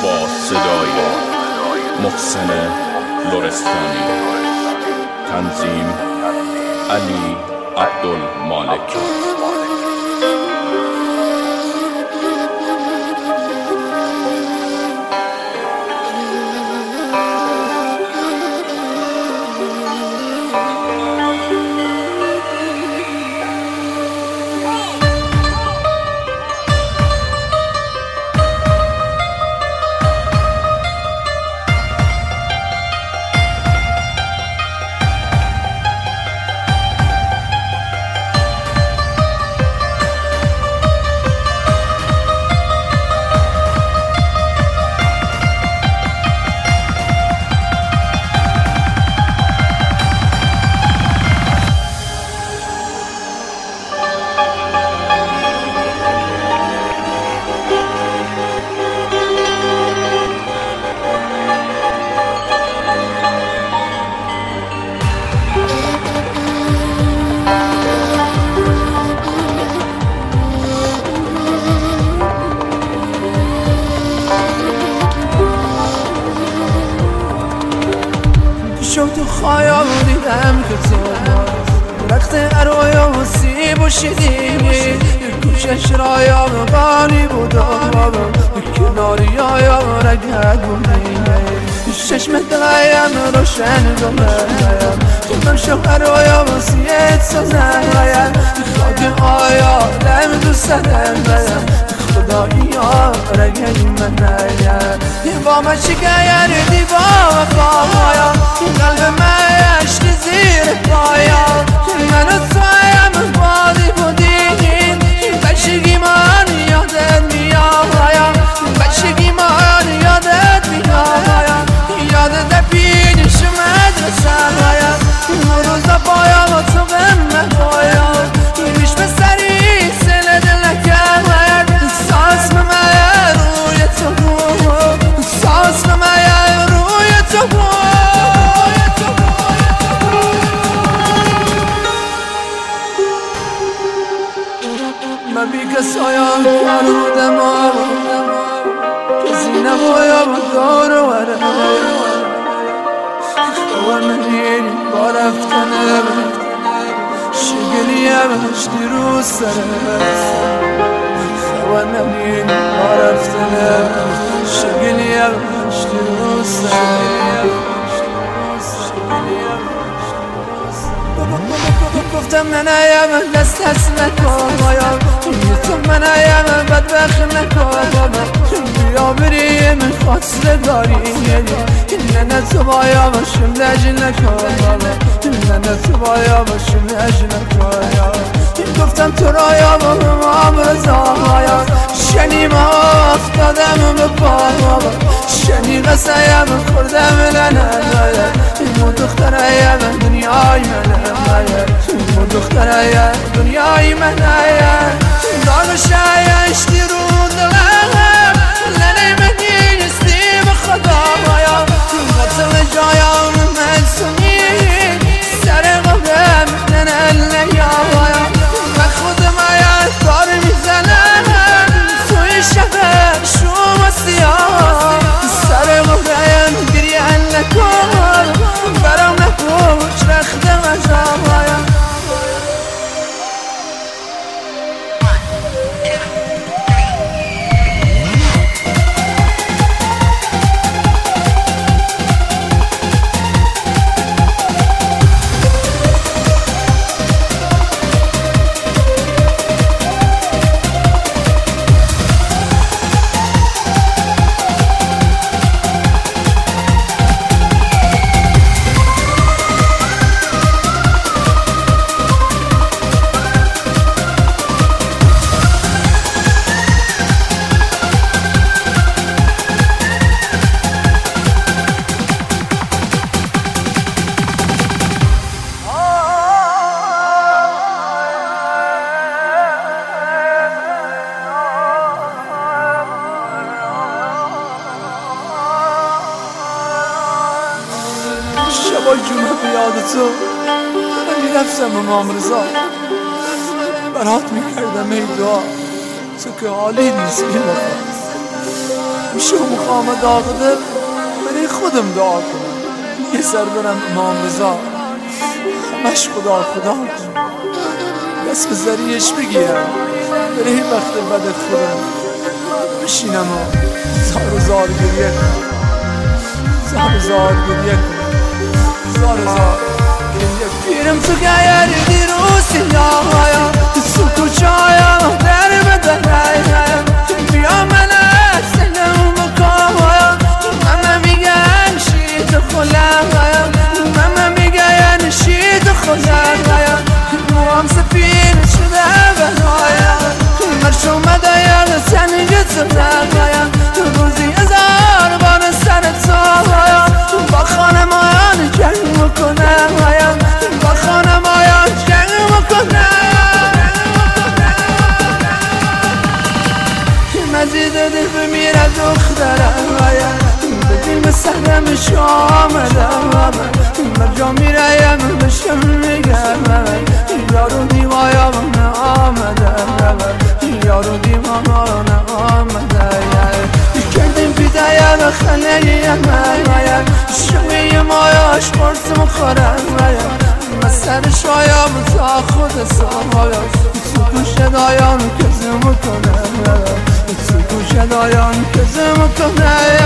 با صدای محسن لرستانی، تنظیم علی عبدالمالکی. تو خیال دیدم که تو درخت ارویا و سیب و شیدینی، کوشش رایا و بانی بود کناری آیا رگه گونه چشم دلایم روشن گمه من شوهر آیا و سیت سازم خاک آیا لم دوست دارم خدایی ها رگه من نیم با من شگر دیبا و پایا قلب من عشق زیر پایا من و تویم بادی بودیم بچگی من یادت میایم بچگی من یادت میایم یادت پیش مدرسه اون روزا پایا و تو به من پایا میش به سری سل دل نکرد ساس به من روی تو بود ساس به من روی تو بود من بی کسایم کرودم کسی نبایم دار و و منین با رفتنم شگلیم اشتی رو سرم و منین با رفتنم شگلیم اشتی رو سرم گفتم ننایم دست هست نکایم تو منایم بدبخت نکایم بیا بریم خاصله داری نه تو بایا باشم لجل نکایم نه تو بایا باشم لجل نکایم گفتم تو رایا با هم رضایم شنی ما افتادم به پایم شنی قصایم خوردم لنایم مو دخترایم دنیای منم مو دخترایم دنیای منم دار شای اشتی رو دلم لنه منی استی به خدایم قتل جایم من سنی سر قبرم لنه لیایم و خودم آید کار میزنم توی شهر شما سیاه سر قبرم گریان نکن برام نپوش رختم عجایم شبای جمعه بیاد تو میرفتم امام رضا برات میکردم ای دعا تو که حالی نیست بی وفا میشه مقام داغ دل برای خودم دعا کنم، یه سر برم امام رضا همش خدا خدا کنم، دست به ذریعش بگیرم برای وقت بد خودم بشینم و زار زار گریه کنم، زار زار گریه کنم، زار زار گریه کنم. پیرم تو گیر دیروز سیاهایم تو کوچه‌هایم در بدنهایم بیا من سلام بکنم، ماما میگن شید خلقایم، ماما میگن شید خلقایم، موام سفید شده بنایم، مرش اومده یاد سنگ زدقایم، روزی هزار بار سر تایم، با خانمان جنگ میکنم، با خانمان جنگ میکنم. مزید دل بمیره دخترم بدیم به سهرم شامدم مرجا میرایم بشم میگم یارو دیوایم نامدم یارو دیوام نامده کردیم بیدایم خنهیم شوی مایاش قرص مخورم مسر شایم تا خود سایم تو گوش دایان کزم کنم تو گوش دایان کزم کنم.